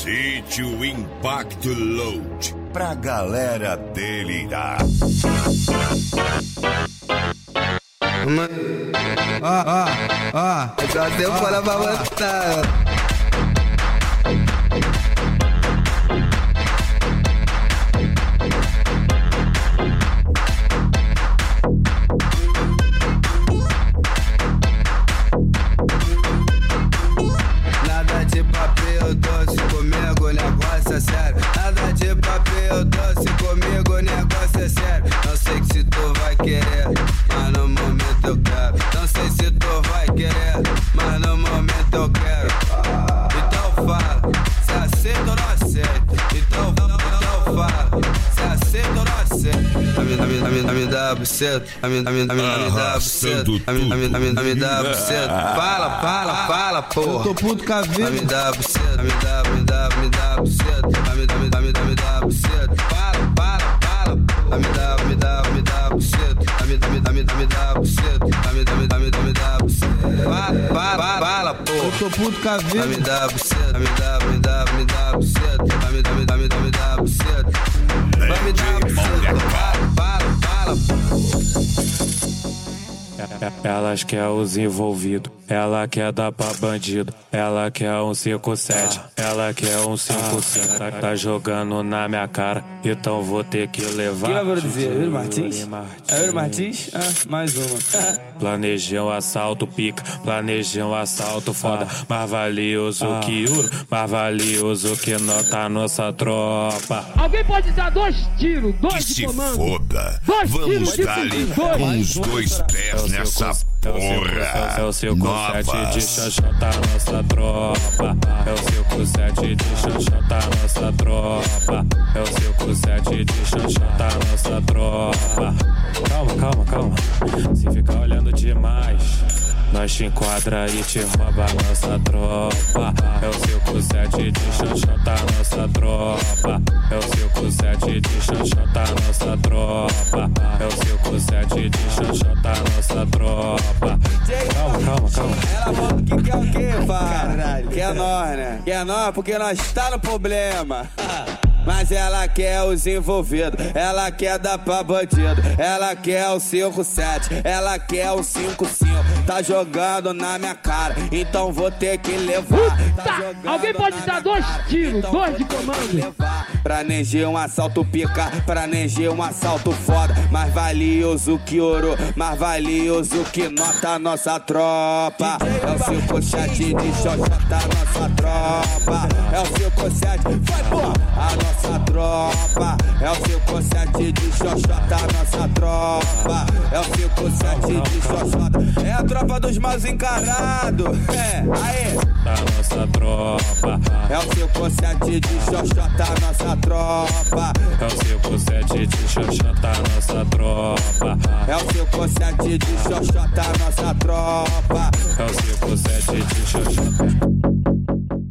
Sítio Impacto Load, pra galera delirar. Já deu fora pra botar. Nada de papel doce comigo, o negócio é sério. Nada de papel doce comigo, o negócio é sério. Não sei se tu vai querer, mas no momento eu quero. Não sei se tu vai querer, mas no momento eu quero. Então fala, se aceita ou não aceita. Então fala, se aceita ou não aceita. Me dá buceta, me dá buceta, me dá buceta. Fala, porra. Eu tô puto com a vida. Me dá buceta, me dá buceta, me dá buceta. Fala, me dá buceta, me dá buceta, me dá buceta. Fala, porra. Eu tô puto com a vida. Me dá buceta, me dá buceta, me dá buceta. Vai me dar buceta. Fala, Elas quer os envolvidos, ela quer dar pra bandido, ela quer um 5-7, ela quer um 5-5. Tá jogando na minha cara, então vou ter que levar. Quem vai produzir? Yuri Martins? É Yuri Martins? Mais uma. Planejei um assalto pica, planejei um assalto foda. Mais valioso que ouro, mais valioso que nota nossa tropa. Alguém pode dar 2 tiros, 2 Que de se comando. foda. 2 Vamos tiros de dar ali dois. com os 2 pés nessa porra. É o 5-7 de xoxota nossa tropa. É o 5-7 de xoxota nossa tropa. É o 5-7 de xoxota nossa tropa. Calma. Se ficar olhando demais, nós te enquadra e te rouba nossa tropa. É o 5-7 de xoxota nossa tropa. É o 5-7 de xoxota nossa tropa. É o 5-7 de xoxota nossa tropa. Calma. Ela falou que quer o quê, caralho? Quer nós, né? Quer nós porque nós tá no problema. Mas ela quer os envolvidos, ela quer dar pra bandido, ela quer o 5-7, ela quer o 5-5. Tá jogando na minha cara, então vou ter que levar. Tá Alguém pode dar 2 tiros, 2 de comando. Planejei um assalto pica, planejei um assalto foda. Mais valioso que ouro, mais valioso que nota nossa tropa. É o 5-7 de xoxota nossa tropa. É o 5-7, vai porra, a nossa tropa. É o 5-7 de xoxota nossa tropa. É o 5-7 de xoxota. É a tropa dos mais encarados. Aê. Da nossa tropa. É o 5-7 de xoxota nossa tropa. É o 5-7 de xoxota nossa tropa. É o 5-7 de xoxota nossa tropa. É o 5-7 de xoxota.